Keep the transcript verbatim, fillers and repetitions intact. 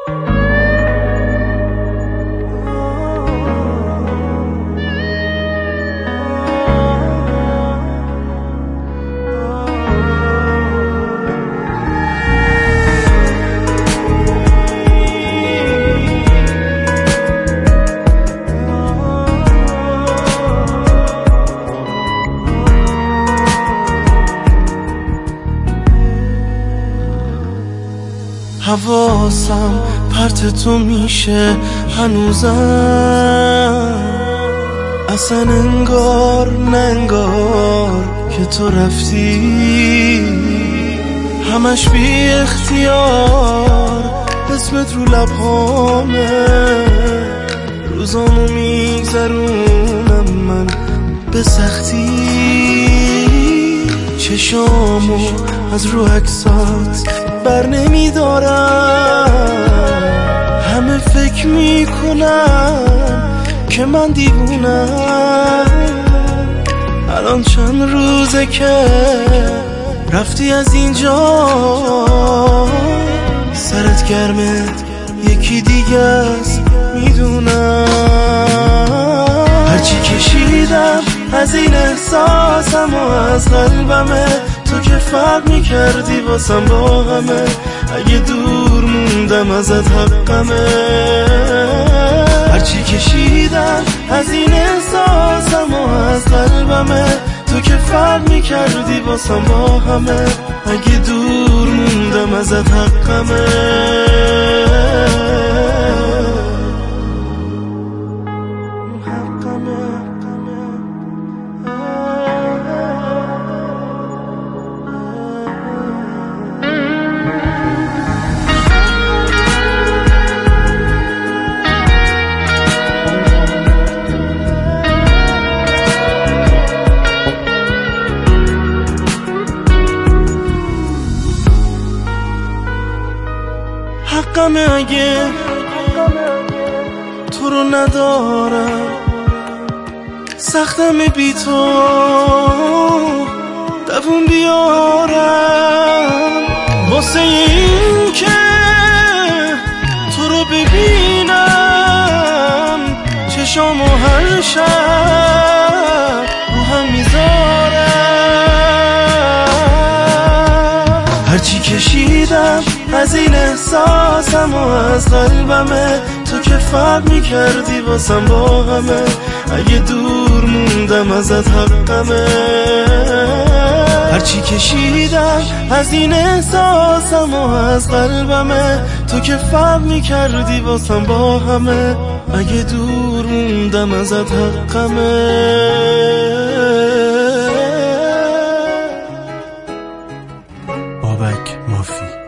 حواسم پرت تو میشه هنوزم، اصلا انگار نه انگار که تو رفتی، همش بی اختیار اسمت رو لبهامه، روزامو میگذرونم من به سختی، چشامو از رو عکسات بر نمیدارم، همه فکر میکنم که من دیوونم، الان چند روزه که رفتی از اینجا، سرت گرمه یکی دیگه است میدونم، هرچی کشیدم از این احساسم و از قلبمه، تو که فرق میکردی واسم با همه، اگه دور موندم ازت حقمه، هرچی کشیدم از این احساسم و از قلبمه، تو که فرق میکردی واسم با همه، اگه دور موندم ازت حقمه. حقمه اگه تو رو ندارم، سختمه بی تو دوون بیارم، واسه این که تو رو ببینم چشامو هر شب رو هم میذارم، هرچی کشیدم از این احساسم و از قلبمه، تو که فرق میکردی واسم با همه، اگه دور موندم ازت حقمه، هرچی کشیدم از این احساسم و از قلبمه، تو که فرق میکردی واسم با همه، اگه دور موندم ازت حقمه. بابک مافی.